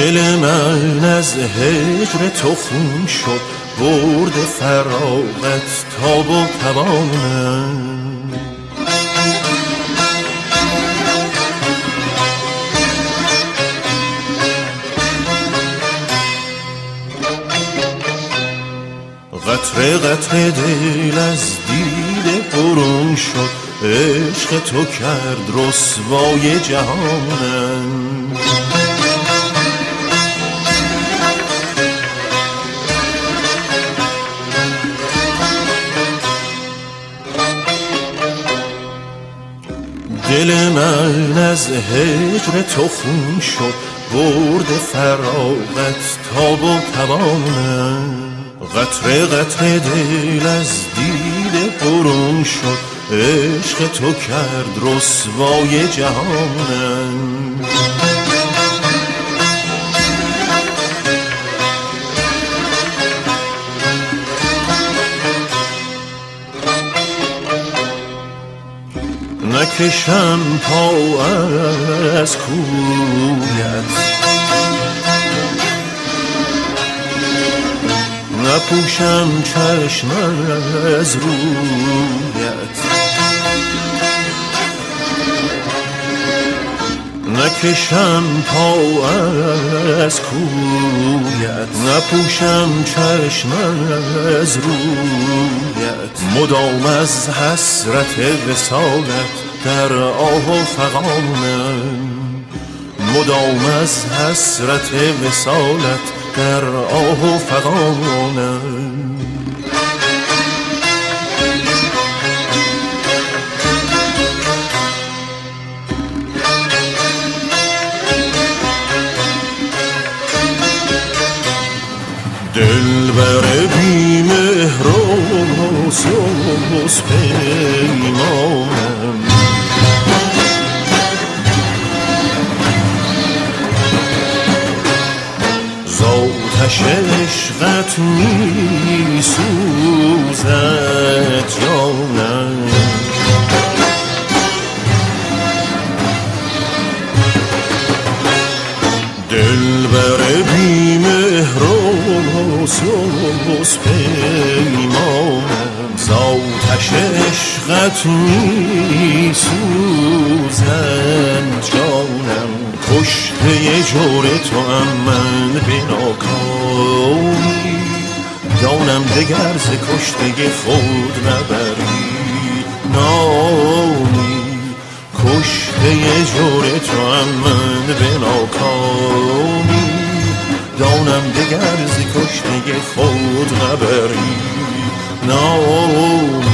دل من از هجر تو خون شد، برد فراغت تاب و توانم. قطره قطره دل از دیده برون شد، عشق تو کرد رسوای جهانم. دل من از هجر تو خون شد، برد فراغت تاب و توانم. قطره قطره دل از دیده برون شد، عشق تو کرد رسوای جهانم. نکشم پا از کویت، نپوشم چشم از رویت. نکشم پا از کویت، نپوشم چشم از رویت. مدام از حسرت وصالت در آه و فغانم. مدام از حسرت وصالت در آه و فغانم. دلبر بی مهر و سوز پیمانم. زآتش عشقت می سوزد جانم. دلبر بی مهر و سوز پیمانم. زآتش عشقت می سوزد جانم. کشته جور تو ام من به ناکامی، دانم دگر ز کشته خود نبری نامی. کشته جور تو ام من به ناکامی، دانم دگر ز کشته خود نبری نامی.